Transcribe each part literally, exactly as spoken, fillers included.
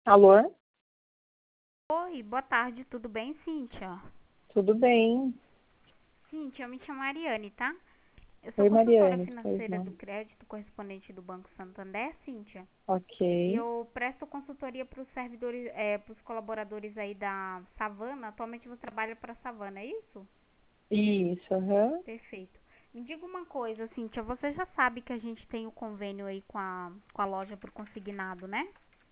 Alô? Oi, boa tarde, tudo bem, Cíntia? Tudo bem? Cíntia, eu me chamo Ariane, tá? Eu sou Oi, consultora Mariane. Pois financeira do não. crédito correspondente do Banco Santander, Cíntia. Ok. E eu presto consultoria para os servidores, para os colaboradores aí da Savana. Atualmente você trabalha para a Savana, é isso? Isso, aham. Perfeito. Me diga uma coisa, Cíntia, você já sabe que a gente tem o convênio aí com a, com a loja por consignado, né?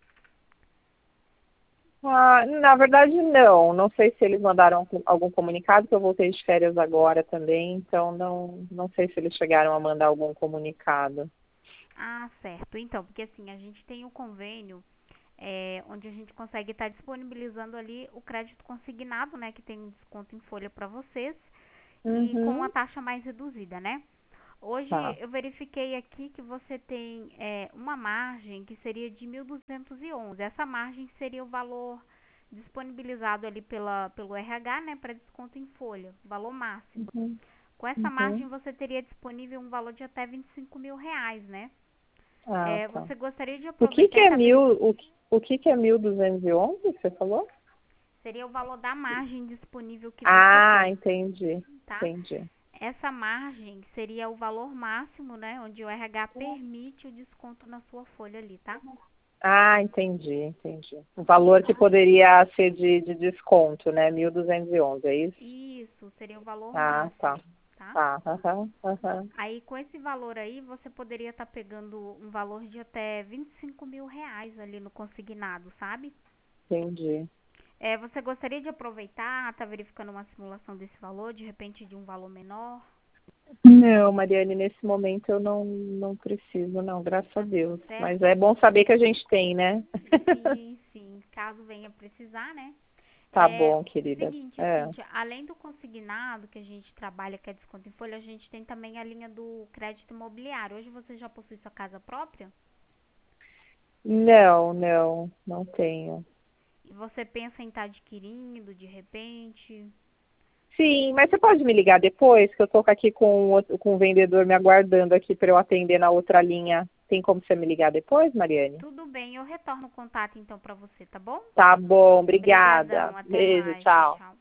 Ah, na verdade, não. Não sei se eles mandaram algum comunicado, porque eu voltei de férias agora também, então não, não sei se eles chegaram a mandar algum comunicado. Ah, certo. Então, porque assim, a gente tem o convênio é, onde a gente consegue estar disponibilizando ali o crédito consignado, né, que tem um desconto em folha para vocês e com uma Uhum. taxa mais reduzida, né? Hoje Tá. eu verifiquei aqui que você tem é, uma margem que seria de mil duzentos e onze. Essa margem seria o valor disponibilizado ali pela, pelo R H, né, para desconto em folha, valor máximo. Uhum. Com essa margem Uhum. você teria disponível um valor de até vinte e cinco mil reais, né? Ah, É, tá. você gostaria de O que aproveitar que e é estar mil, verificando? o, que- o que que é mil duzentos e onze, você falou? Seria o valor da margem disponível que você Ah, tem, entendi. tá? Entendi. Essa margem seria o valor máximo, né, onde o R H permite o desconto na sua folha ali, tá? Ah, entendi, entendi. O valor que poderia ser de, de desconto, né? Mil duzentos e onze, é isso? Isso, seria o valor Ah, tá. máximo, tá? Tá, aham, aham. Aí com esse valor aí, você poderia estar pegando um valor de até vinte e cinco mil reais ali no consignado, sabe? Entendi. É, você gostaria de aproveitar, tá verificando uma simulação desse valor, de repente de um valor menor, Não, Mariane, nesse momento eu não, não preciso, não, graças a tá tudo Deus. Mas certo? é bom saber que a gente tem, né? Sim, sim, caso venha precisar, né? Tá É, bom, querida. seguinte, É. Cíntia, além do consignado que a gente trabalha, que é desconto em folha, a gente tem também a linha do crédito imobiliário. Hoje você já possui sua casa própria? Não, não, não tenho. E você pensa em estar adquirindo de repente? Sim, mas você pode me ligar depois, que eu tô aqui com o outro- com o vendedor me aguardando aqui para eu atender na outra linha. Tem como você me ligar depois, Mariane? Tudo bem, eu retorno o contato então para você, tá bom? Tá bom, obrigada. Obrigadão, até Beijo, mais. Tchau, tchau. tchau.